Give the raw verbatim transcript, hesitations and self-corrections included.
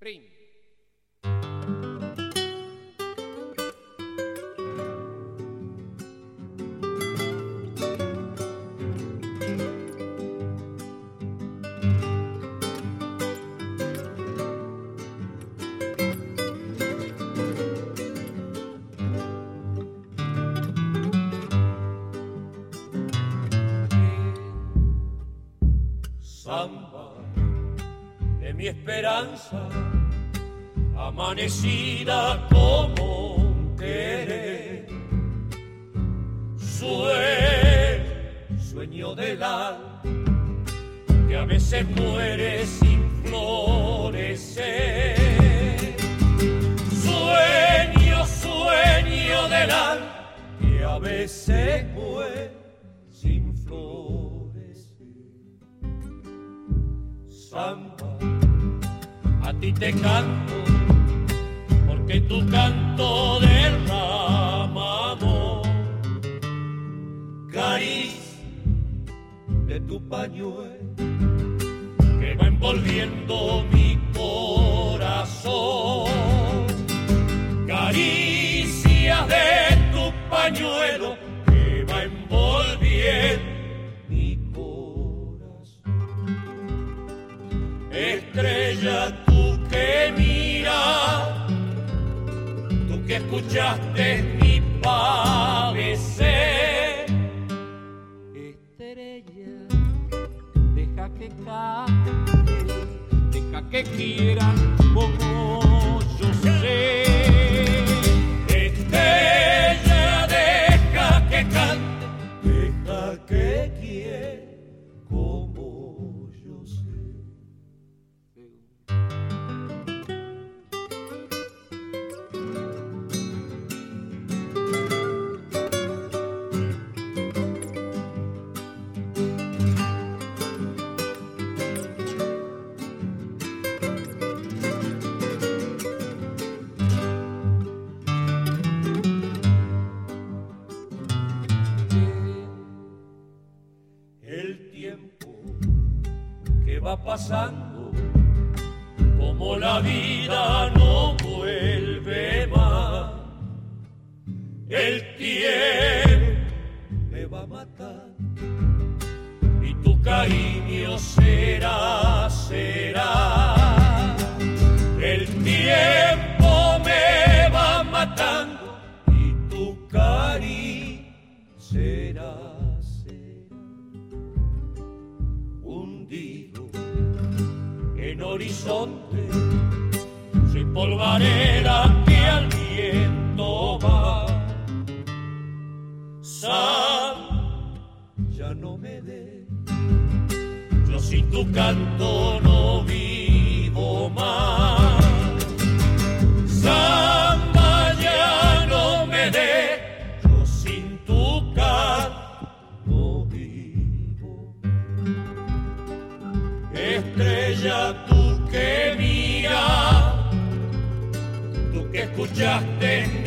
Rin. Samba de mi esperanza, amanecida como un querer, sueño, sueño del alma que a veces muere sin florecer, sueño, sueño del alma que a veces muere sin florecer. Samba, a ti te canto, porque tu canto derrama amor, caricia de tu pañuelo que va envolviendo mi corazón, caricia de tu pañuelo que va envolviendo mi corazón. Estrella, tú que miras, tú que escuchaste mi padecer. Estrella, deja que cante, deja que quieran como yo sé. Estrella, deja que cante, deja que quiera como yo sé. El tiempo que va pasando, como la vida no vuelve más, el tiempo me va a matar y tu cariño será, será. El tiempo me va matando y tu cariño será. En horizonte soy polvareda que al viento va. Sal, ya no me dé, yo sin tu canto no vivo más. Samba, ya no me dé, yo sin tu canto no vivo. Estrella, tú que mira, tú que escuchaste